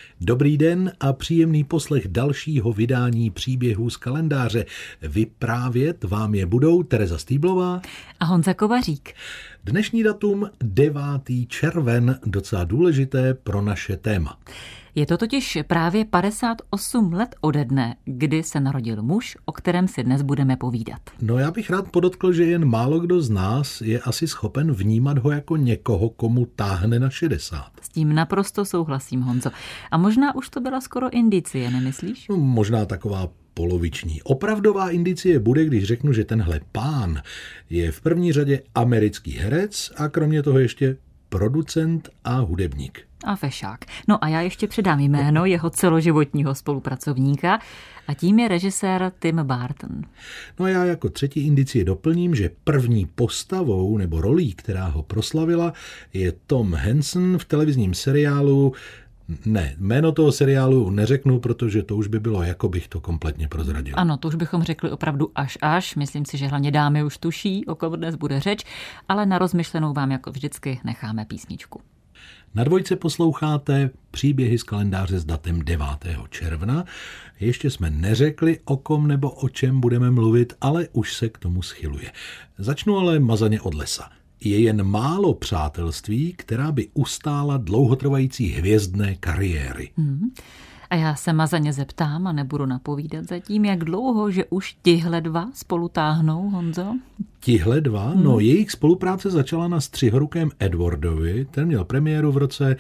Dobrý den a příjemný poslech dalšího vydání příběhů z kalendáře. Vyprávět vám je budou Tereza Stýblová a Honza Kovařík. Dnešní datum 9. červen, docela důležité pro naše téma. Je to totiž právě 58 let ode dne, kdy se narodil muž, o kterém si dnes budeme povídat. No já bych rád podotkl, že jen málo kdo z nás je asi schopen vnímat ho jako někoho, komu táhne na 60. S tím naprosto souhlasím, Honzo. A možná už to byla skoro indicie, nemyslíš? No, možná taková poloviční. Opravdová indicie bude, když řeknu, že tenhle pán je v první řadě americký herec a kromě toho ještě producent a hudebník. A fešák. No a já ještě předám jméno jeho celoživotního spolupracovníka a tím je režisér Tim Burton. No a já jako třetí indicie doplním, že první postavou nebo rolí, která ho proslavila, je Tom Hansen v televizním seriálu. Ne, jméno toho seriálu neřeknu, protože to už by bylo, jako bych to kompletně prozradil. Ano, to už bychom řekli opravdu až. Myslím si, že hlavně dámy už tuší, o kom dnes bude řeč, ale na rozmyšlenou vám jako vždycky necháme písničku. Na Dvojce posloucháte příběhy z kalendáře s datem 9. června. Ještě jsme neřekli, o kom nebo o čem budeme mluvit, ale už se k tomu schyluje. Začnu ale mazaně od lesa. Je jen málo přátelství, která by ustála dlouhotrvající hvězdné kariéry. A já se mazaně zeptám a nebudu napovídat zatím, jak dlouho, že už tihle dva spolu táhnou, Honzo? Tihle dva? No, jejich spolupráce začala na střihorukém Edwardovi, ten měl premiéru v roce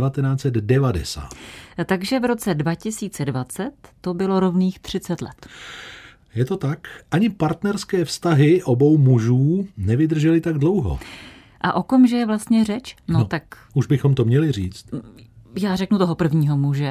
1990. Takže v roce 2020 to bylo rovných 30 let. Je to tak? Ani partnerské vztahy obou mužů nevydržely tak dlouho. A o komže je vlastně řeč? No tak... Už bychom to měli říct. Já řeknu toho prvního muže,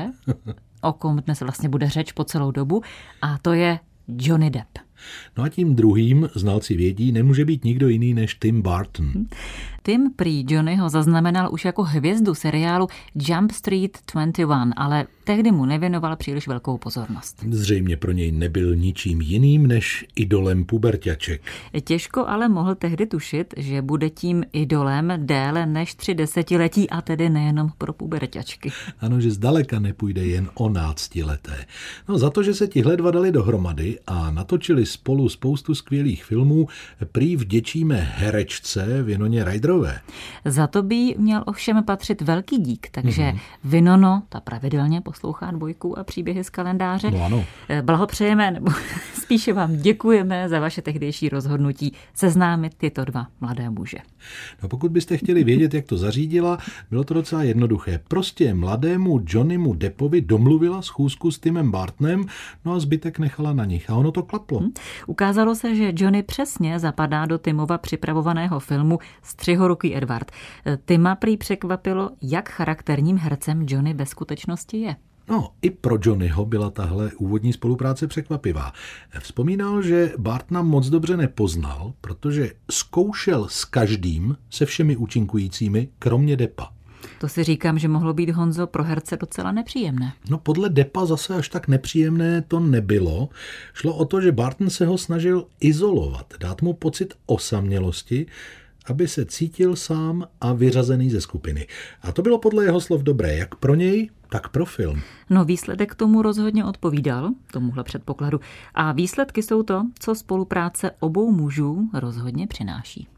o kom dnes vlastně bude řeč po celou dobu, a to je Johnny Depp. No a tím druhým, znalci vědí, nemůže být nikdo jiný než Tim Burton. Tim prý Johnnyho zaznamenal už jako hvězdu seriálu Jump Street 21, ale tehdy mu nevěnoval příliš velkou pozornost. Zřejmě pro něj nebyl ničím jiným než idolem puberťaček. Těžko ale mohl tehdy tušit, že bude tím idolem déle než 3 desetiletí, a tedy nejenom pro puberťačky. Ano, že zdaleka nepůjde jen o náctileté. No za to, že se tihle dva dali dohromady a natočili spolu spoustu skvělých filmů, prý vděčíme herečce Vinoně Ryderové. Za to by měl ovšem patřit velký dík, takže Vinono, ta pravidelně poslouchá Dvojku a příběhy z kalendáře. No ano. Blahopřejeme, nebo spíše vám děkujeme za vaše tehdejší rozhodnutí seznámit tyto dva mladé muže. No pokud byste chtěli vědět, jak to zařídila, bylo to docela jednoduché. Prostě mladému Johnnymu Deppovi domluvila schůzku s Timem Burtonem, no a zbytek nechala na nich. A ono to klaplo. Ukázalo se, že Johnny přesně zapadá do Timova připravovaného filmu Střihoruký Edward. Tima prý překvapilo, jak charakterním hercem Johnny ve skutečnosti je. No, i pro Johnnyho byla tahle úvodní spolupráce překvapivá. Vzpomínal, že Burtona moc dobře nepoznal, protože zkoušel s každým, se všemi účinkujícími, kromě Deppa. To si říkám, že mohlo být, Honzo, pro herce docela nepříjemné. No podle Deppa zase až tak nepříjemné to nebylo. Šlo o to, že Burton se ho snažil izolovat, dát mu pocit osamělosti, aby se cítil sám a vyřazený ze skupiny. A to bylo podle jeho slov dobré, jak pro něj, tak pro film. No výsledek tomu rozhodně odpovídal, tomuhle předpokladu. A výsledky jsou to, co spolupráce obou mužů rozhodně přináší.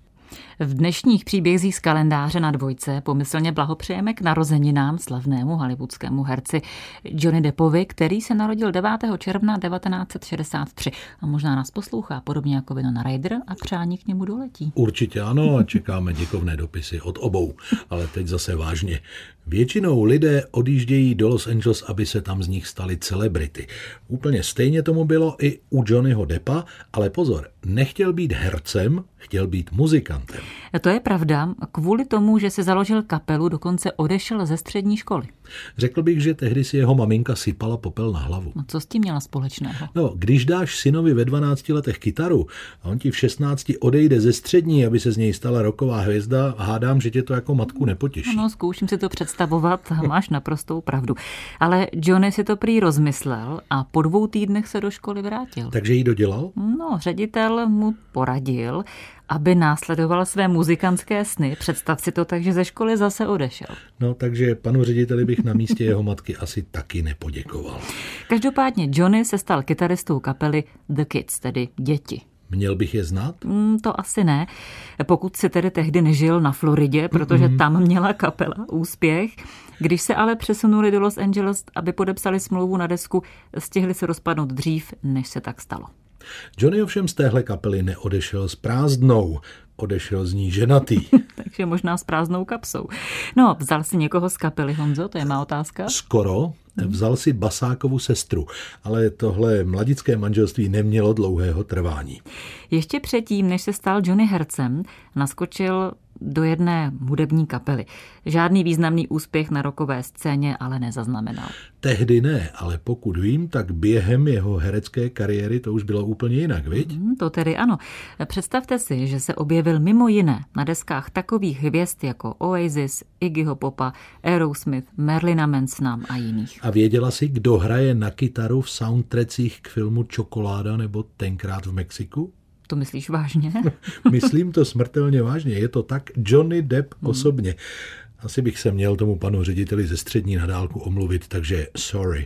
V dnešních příbězích z kalendáře na Dvojce pomyslně blahopřejeme k narozeninám slavnému hollywoodskému herci Johnny Deppovi, který se narodil 9. června 1963 a možná nás poslouchá podobně jako Winona Ryder a přání k němu doletí. Určitě ano a čekáme děkovné dopisy od obou, ale teď zase vážně. Většinou lidé odjíždějí do Los Angeles, aby se tam z nich stali celebrity. Úplně stejně tomu bylo i u Johnnyho Deppa, ale pozor, nechtěl být hercem, chtěl být muzikantem. To je pravda, kvůli tomu, že si založil kapelu, dokonce odešel ze střední školy. Řekl bych, že tehdy si jeho maminka sypala popel na hlavu. No co s tím měla společného? No, když dáš synovi ve 12 letech kytaru a on ti v 16 odejde ze střední, aby se z něj stala rocková hvězda, hádám, že tě to jako matku nepotěší. No, zkouším si to představovat, máš naprostou pravdu. Ale Johnny si to prý rozmyslel a po 2 týdnech se do školy vrátil. Takže ji dodělal? No, ředitel mu poradil, aby následoval své muzikantské sny. Představ si to tak, že ze školy zase odešel. No, takže panu řediteli bych na místě jeho matky asi taky nepoděkoval. Každopádně Johnny se stal kytaristou kapely The Kids, tedy Děti. Měl bych je znát? To asi ne, pokud si tedy tehdy nežil na Floridě, protože tam měla kapela úspěch. Když se ale přesunuli do Los Angeles, aby podepsali smlouvu na desku, stihli se rozpadnout dřív, než se tak stalo. Johnny ovšem z téhle kapely neodešel s prázdnou, odešel z ní ženatý. Takže možná s prázdnou kapsou. No, vzal si někoho z kapely, Honzo, to je má otázka. Skoro. Vzal si Basákovu sestru, ale tohle mladické manželství nemělo dlouhého trvání. Ještě předtím, než se stal Johnny hercem, naskočil do jedné hudební kapely. Žádný významný úspěch na rockové scéně ale nezaznamenal. Tehdy ne, ale pokud vím, tak během jeho herecké kariéry to už bylo úplně jinak, viď? To tedy ano. Představte si, že se objevil mimo jiné na deskách takových hvězd jako Oasis, Iggyho Popa, Aerosmith, Marilina Mansona a jiných. A věděla jsi, kdo hraje na kytaru v soundtrackích k filmu Čokoláda nebo Tenkrát v Mexiku? To myslíš vážně? Myslím to smrtelně vážně. Je to tak Johnny Depp osobně. Asi bych se měl tomu panu řediteli ze střední na dálku omluvit, takže sorry.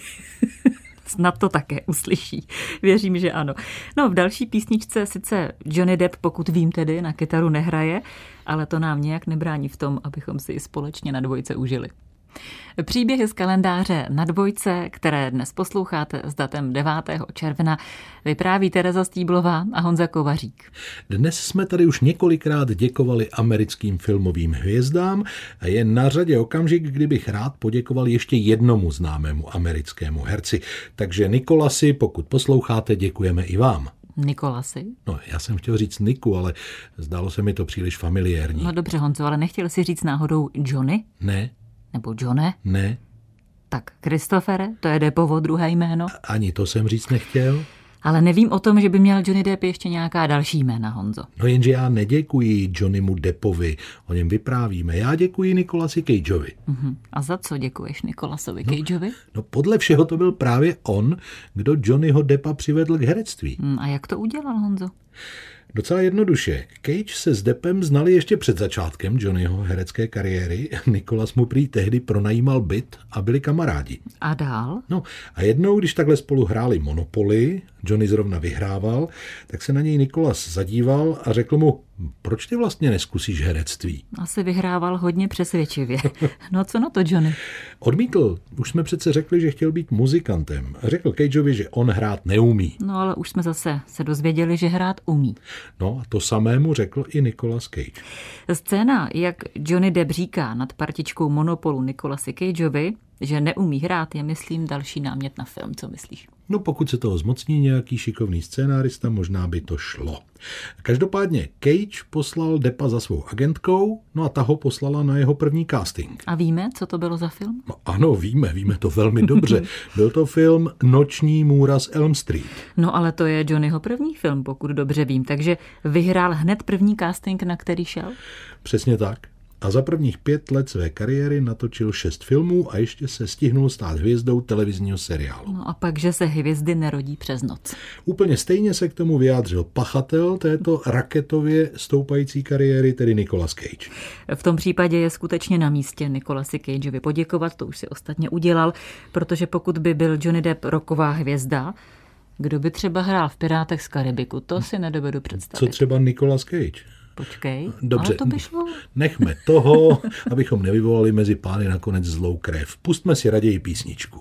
Snad to také uslyší. Věřím, že ano. No, v další písničce sice Johnny Depp, pokud vím tedy, na kytaru nehraje, ale to nám nějak nebrání v tom, abychom si ji společně na dvojce užili. Příběhy z kalendáře na dvojce, které dnes posloucháte s datem 9. června, vypráví Tereza Stýblová a Honza Kovařík. Dnes jsme tady už několikrát děkovali americkým filmovým hvězdám a je na řadě okamžik, kdybych rád poděkoval ještě jednomu známému americkému herci. Takže Nikolasi, pokud posloucháte, děkujeme i vám. Nikolasi? No, já jsem chtěl říct Niku, ale zdálo se mi to příliš familiérní. No dobře, Honzo, ale nechtěl si říct náhodou Johnny? Ne. Nebo Johne? Ne. Tak Christophere, to je Deppovo druhé jméno? Ani to jsem říct nechtěl. Ale nevím o tom, že by měl Johnny Depp ještě nějaká další jména, Honzo. No jenže já neděkuji Johnnymu Deppovi, o něm vyprávíme. Já děkuji Nicolasi Cageovi. A za co děkuješ Nicolasovi Cageovi? No podle všeho to byl právě on, kdo Johnnyho Deppa přivedl k herectví. A jak to udělal, Honzo? Docela jednoduše. Cage se s Deppem znali ještě před začátkem Johnnyho herecké kariéry. Nicolas mu prý tehdy pronajímal byt a byli kamarádi. A dál? No a jednou, když takhle spolu hráli Monopoly, Johnny zrovna vyhrával, tak se na něj Nicolas zadíval a řekl mu, proč ty vlastně neskusíš herectví? Asi vyhrával hodně přesvědčivě. No co na to, Johnny? Odmítl. Už jsme přece řekli, že chtěl být muzikantem. Řekl Cageovi, že on hrát neumí. No ale už jsme zase se dozvěděli, že hrát umí. No a to samému řekl i Nicolas Cage. Scéna, jak Johnny Depp říká nad partičkou Monopolu Nicolasi Cageovi, že neumí hrát, je, myslím, další námět na film. Co myslíš? No pokud se toho zmocní nějaký šikovný scénárista, možná by to šlo. Každopádně Cage poslal Deppa za svou agentkou, no a ta ho poslala na jeho první casting. A víme, co to bylo za film? No, ano, víme to velmi dobře. Byl to film Noční můra z Elm Street. No ale to je Johnnyho první film, pokud dobře vím, takže vyhrál hned první casting, na který šel? Přesně tak. A za prvních 5 let své kariéry natočil 6 filmů a ještě se stihnul stát hvězdou televizního seriálu. No a pak, že se hvězdy nerodí přes noc. Úplně stejně se k tomu vyjádřil pachatel této raketově stoupající kariéry, tedy Nicolas Cage. V tom případě je skutečně na místě Nicolasi Cageovi poděkovat, to už si ostatně udělal, protože pokud by byl Johnny Depp rocková hvězda, kdo by třeba hrál v Pirátech z Karibiku, to si nedovedu představit. Co třeba Nicolas Cage? Počkej, dobře, ale to by šlo. Nechme toho, abychom nevyvolali mezi pány nakonec zlou krev. Pustme si raději písničku.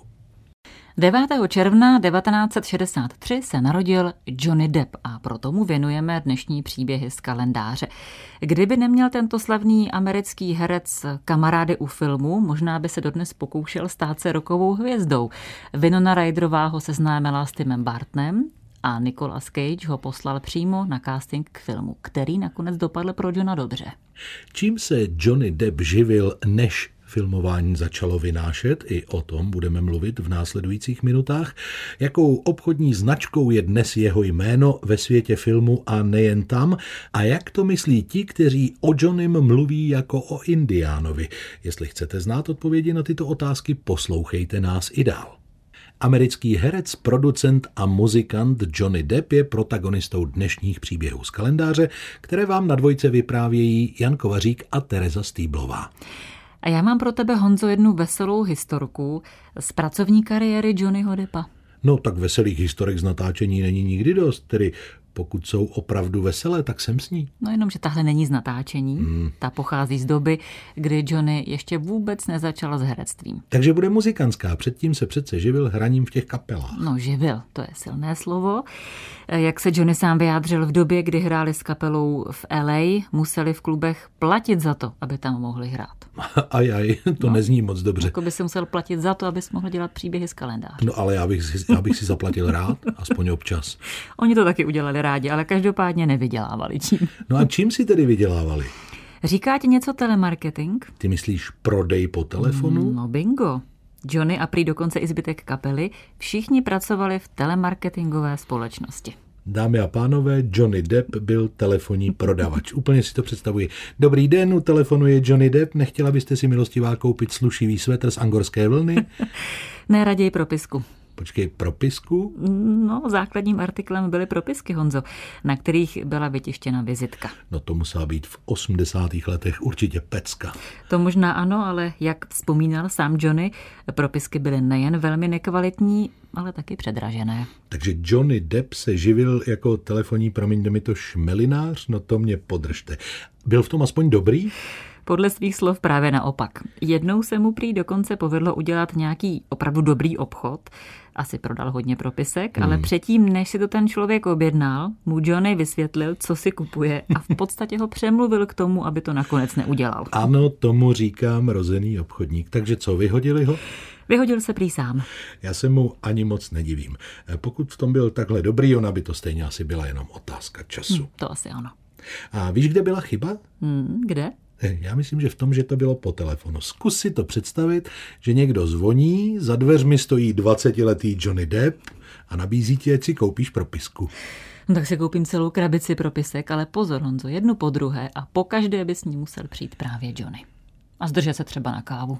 9. června 1963 se narodil Johnny Depp a proto mu věnujeme dnešní příběhy z kalendáře. Kdyby neměl tento slavný americký herec kamarády u filmu, možná by se dodnes pokoušel stát se rockovou hvězdou. Winona Ryderová ho seznámila s Timem Burtonem a Nicolas Cage ho poslal přímo na casting k filmu, který nakonec dopadl pro Johna dobře. Čím se Johnny Depp živil, než filmování začalo vynášet, i o tom budeme mluvit v následujících minutách. Jakou obchodní značkou je dnes jeho jméno ve světě filmu a nejen tam? A jak to myslí ti, kteří o Johnnym mluví jako o Indiánovi? Jestli chcete znát odpovědi na tyto otázky, poslouchejte nás i dál. Americký herec, producent a muzikant Johnny Depp je protagonistou dnešních příběhů z kalendáře, které vám na Dvojce vyprávějí Jan Kovařík a Tereza Stýblová. A já mám pro tebe, Honzo, jednu veselou historku z pracovní kariéry Johnnyho Deppa. No tak veselých historek z natáčení není nikdy dost, tedy pokud jsou opravdu veselé, tak jsem s ní. No jenom, že tahle není z natáčení. Ta pochází z doby, kdy Johnny ještě vůbec nezačal s herectvím. Takže bude muzikantská, předtím se přece živil hraním v těch kapelách. No živil, to je silné slovo. Jak se Johnny sám vyjádřil, v době, kdy hráli s kapelou v LA, museli v klubech platit za to, aby tam mohli hrát. Aj, to nezní moc dobře. Jako by se musel platit za to, abys mohl dělat příběhy z kalendáře. No ale já bych si zaplatil rád, aspoň občas. Oni to taky udělali rádi, ale každopádně nevydělávali tím. No a čím si tedy vydělávali? Říká ti něco telemarketing? Ty myslíš prodej po telefonu? No bingo. Johnny a prý dokonce i zbytek kapely, všichni pracovali v telemarketingové společnosti. Dámy a pánové, Johnny Depp byl telefonní prodavač. Úplně si to představuji. Dobrý den, u telefonu je Johnny Depp. Nechtěla byste si, milostivá, koupit slušivý svetr z angorské vlny? Ne, raději propisku. Počkej, propisku? No, základním artiklem byly propisky, Honzo, na kterých byla vytištěna vizitka. No to musela být v 80. letech určitě pecka. To možná ano, ale jak vzpomínal sám Johnny, propisky byly nejen velmi nekvalitní, ale taky předražené. Takže Johnny Depp se živil jako telefonní, promiňte mi to, šmelinář? No to mě podržte. Byl v tom aspoň dobrý? Podle svých slov právě naopak. Jednou se mu prý dokonce povedlo udělat nějaký opravdu dobrý obchod. Asi prodal hodně propisek, ale předtím, než si to ten člověk objednal, mu Johnny vysvětlil, co si kupuje a v podstatě ho přemluvil k tomu, aby to nakonec neudělal. Ano, tomu říkám rozený obchodník. Takže co, vyhodili ho? Vyhodil se prý sám. Já se mu ani moc nedivím. Pokud v tom byl takhle dobrý, ona by to stejně asi byla jenom otázka času. To asi ano. A víš, kde byla chyba? Kde? Já myslím, že v tom, že to bylo po telefonu. Zkus si to představit, že někdo zvoní, za dveřmi stojí 20letý Johnny Depp a nabízí ti, ať si koupíš propisku. No tak si koupím celou krabici propisek, ale pozor, Honzo, jednu po druhé a po každé by s ní musel přijít právě Johnny. A zdržet se třeba na kávu.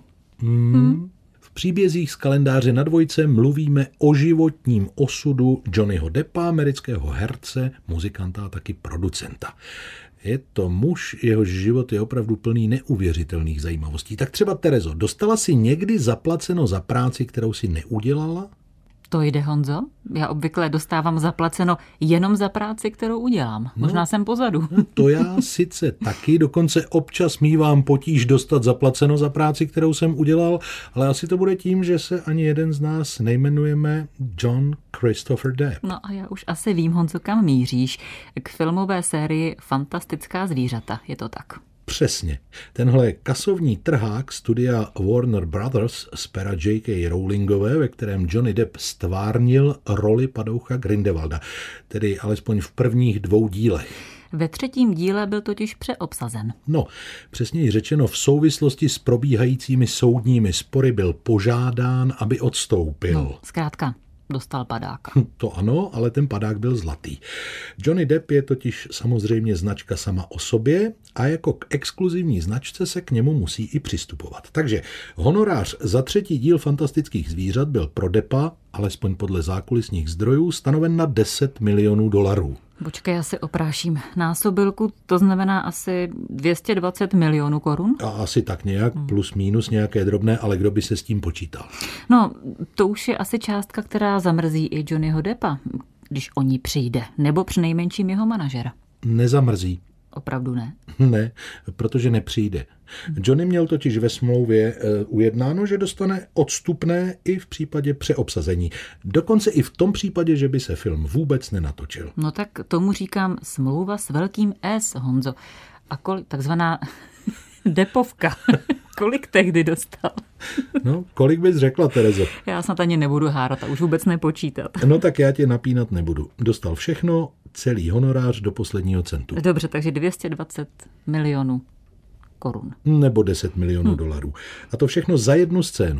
V příbězích z kalendáře na Dvojce mluvíme o životním osudu Johnnyho Deppa, amerického herce, muzikanta a taky producenta. Je to muž, jehož život je opravdu plný neuvěřitelných zajímavostí. Tak třeba, Terezo, dostala jsi někdy zaplaceno za práci, kterou si neudělala? To jde, Honzo. Já obvykle dostávám zaplaceno jenom za práci, kterou udělám. Možná jsem pozadu. To já sice taky, dokonce občas mívám potíž dostat zaplaceno za práci, kterou jsem udělal, ale asi to bude tím, že se ani jeden z nás nejmenujeme John Christopher Depp. No a já už asi vím, Honzo, kam míříš. K filmové sérii Fantastická zvířata, je to tak? Přesně. Tenhle kasovní trhák studia Warner Brothers z pera J.K. Rowlingové, ve kterém Johnny Depp stvárnil roli padoucha Grindelwalda, tedy alespoň v prvních 2 dílech. Ve 3. díle byl totiž přeobsazen. No, přesněji řečeno, v souvislosti s probíhajícími soudními spory byl požádán, aby odstoupil. No, zkrátka, dostal padáka. To ano, ale ten padák byl zlatý. Johnny Depp je totiž samozřejmě značka sama o sobě a jako k exkluzivní značce se k němu musí i přistupovat. Takže honorář za 3. díl Fantastických zvířat byl pro Deppa, alespoň podle zákulisních zdrojů, stanoven na $10 milionů. Počkej, já si opráším násobilku, to znamená asi 220 milionů korun? A asi tak nějak, plus minus nějaké drobné, ale kdo by se s tím počítal? No, to už je asi částka, která zamrzí i Johnnyho Deppa, když o ní přijde, nebo přinejmenším jeho manažera. Nezamrzí. Opravdu ne? Ne, protože nepřijde. Johnny měl totiž ve smlouvě ujednáno, že dostane odstupné i v případě přeobsazení. Dokonce i v tom případě, že by se film vůbec nenatočil. No tak tomu říkám smlouva s velkým S, Honzo. A takzvaná Deppovka. Kolik tehdy dostal? No, kolik bys řekla, Terezo? Já snad ani nebudu hárat a už vůbec nepočítat. No tak já tě napínat nebudu. Dostal všechno, celý honorář do posledního centu. Dobře, takže 220 milionů korun. Nebo $10 milionů. A to všechno za jednu scénu.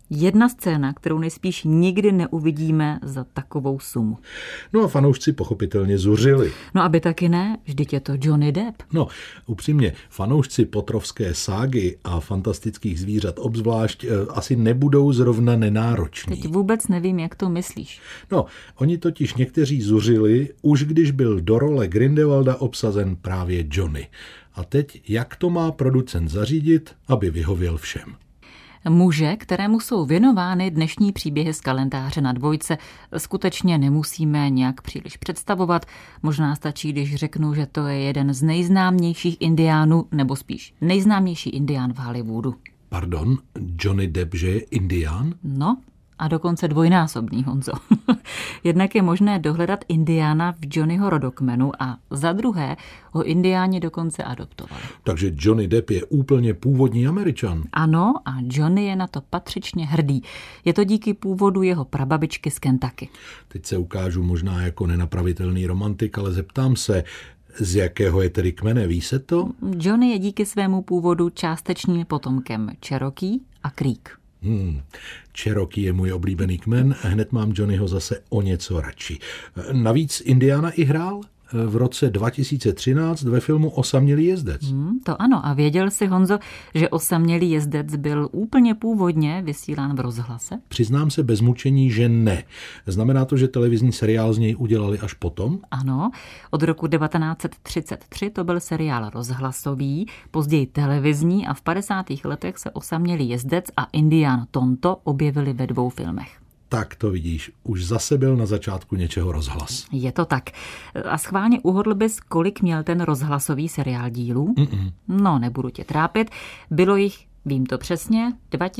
Jedna scéna, kterou nejspíš nikdy neuvidíme za takovou sumu. No a fanoušci pochopitelně zuřili. No aby taky ne, vždyť je to Johnny Depp. No, upřímně, fanoušci potrovské ságy a fantastických zvířat obzvlášť asi nebudou zrovna nenároční. Teď vůbec nevím, jak to myslíš. No, oni totiž někteří zuřili, už když byl do role Grindelwalda obsazen právě Johnny. A teď, jak to má producent zařídit, aby vyhověl všem? Muže, kterému jsou věnovány dnešní příběhy z kalendáře na dvojce, skutečně nemusíme nějak příliš představovat. Možná stačí, když řeknu, že to je jeden z nejznámějších indiánů, nebo spíš nejznámější indián v Hollywoodu. Pardon, Johnny Depp, že je indián? No, a dokonce dvojnásobný, Honzo. Jednak je možné dohledat indiána v Johnnyho rodokmenu a za druhé ho indiáni dokonce adoptovali. Takže Johnny Depp je úplně původní Američan. Ano, a Johnny je na to patřičně hrdý. Je to díky původu jeho prababičky z Kentucky. Teď se ukážu možná jako nenapravitelný romantik, ale zeptám se, z jakého je tedy kmene, ví se to? Johnny je díky svému původu částečným potomkem Cherokee a Creek. Cherokee je můj oblíbený kmen, hned mám Johnnyho zase o něco radši. Navíc Indiana i hrál v roce 2013 ve filmu Osamělý jezdec. To ano, a věděl jsi, Honzo, že Osamělý jezdec byl úplně původně vysílán v rozhlase? Přiznám se bez mučení, že ne. Znamená to, že televizní seriál z něj udělali až potom? Ano, od roku 1933 to byl seriál rozhlasový, později televizní a v 50. letech se Osamělý jezdec a Indián Tonto objevili ve 2 filmech. Tak to vidíš, už zase byl na začátku něčeho rozhlas. Je to tak. A schválně uhodl bys, kolik měl ten rozhlasový seriál dílů? No, nebudu tě trápit. Bylo jich, vím to přesně,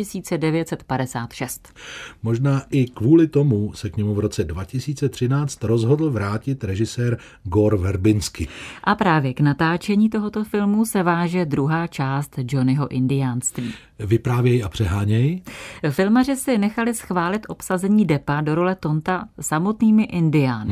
2956. Možná i kvůli tomu se k němu v roce 2013 rozhodl vrátit režisér Gore Verbinski. A právě k natáčení tohoto filmu se váže druhá část Johnnyho indiánství. Vyprávěj a přeháněj. Filmaři si nechali schválit obsazení Deppa do role Tonta samotnými indiány.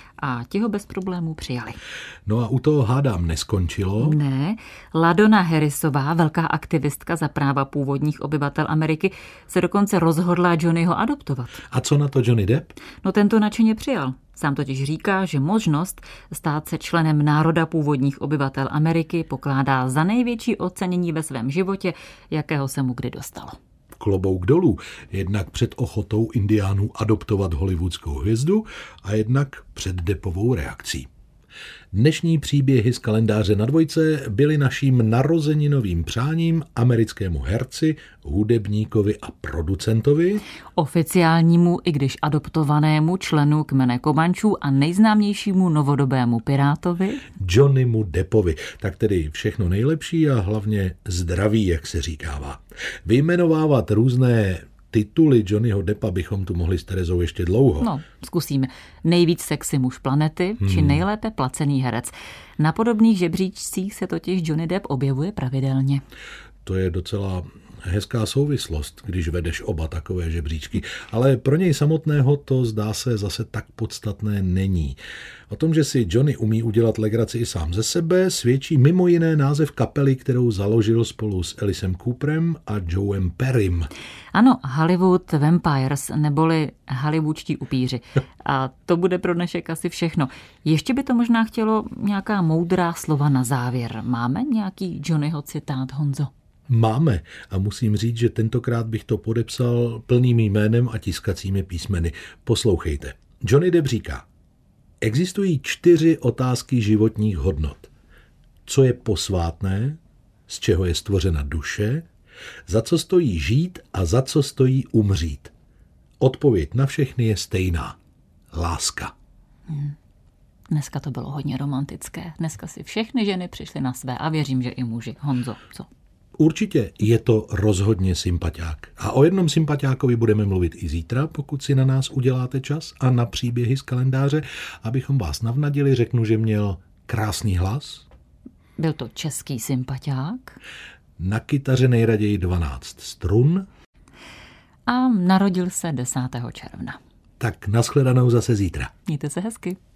A ti ho bez problémů přijali. No a u toho hádám neskončilo. Ne, Ladonna Harrisová, velká aktivistka za práva původních obyvatel Ameriky, se dokonce rozhodla Johnnyho adoptovat. A co na to Johnny Depp? No ten to nadšeně přijal. Sám totiž říká, že možnost stát se členem národa původních obyvatel Ameriky pokládá za největší ocenění ve svém životě, jakého se mu kdy dostalo. Klobouk dolů, jednak před ochotou indiánů adoptovat hollywoodskou hvězdu a jednak před Deppovou reakcí. Dnešní příběhy z kalendáře na dvojce byly naším narozeninovým přáním americkému herci, hudebníkovi a producentovi, oficiálnímu, i když adoptovanému členu kmene Komančů a nejznámějšímu novodobému pirátovi, Johnnymu Deppovi. Tak tedy všechno nejlepší a hlavně zdraví, jak se říkává. Vyjmenovávat různé tituly Johnnyho Deppa bychom tu mohli s Terezou ještě dlouho. No, zkusíme. Nejvíc sexy muž planety, či nejlépe placený herec. Na podobných žebříčcích se totiž Johnny Depp objevuje pravidelně. To je docela hezká souvislost, když vedeš oba takové žebříčky, ale pro něj samotného to zdá se zase tak podstatné není. O tom, že si Johnny umí udělat legraci i sám ze sebe, svědčí mimo jiné název kapely, kterou založil spolu s Ellisem Cooperem a Joem Perrym. Ano, Hollywood Vampires, neboli hollywoodští upíři. A to bude pro dnešek asi všechno. Ještě by to možná chtělo nějaká moudrá slova na závěr. Máme nějaký Johnnyho citát, Honzo? Máme a musím říct, že tentokrát bych to podepsal plným jménem a tiskacími písmeny. Poslouchejte. Johnny Depp říká: existují 4 otázky životních hodnot. Co je posvátné, z čeho je stvořena duše, za co stojí žít a za co stojí umřít. Odpověď na všechny je stejná. Láska. Dneska to bylo hodně romantické. Dneska si všechny ženy přišly na své a věřím, že i muži. Honzo, co? Určitě je to rozhodně sympatiák. A o jednom sympatiákovi budeme mluvit i zítra, pokud si na nás uděláte čas a na příběhy z kalendáře. Abychom vás navnadili, řeknu, že měl krásný hlas. Byl to český sympatiák. Na kytaře nejraději 12 strun. A narodil se 10. června. Tak nashledanou zase zítra. Mějte se hezky.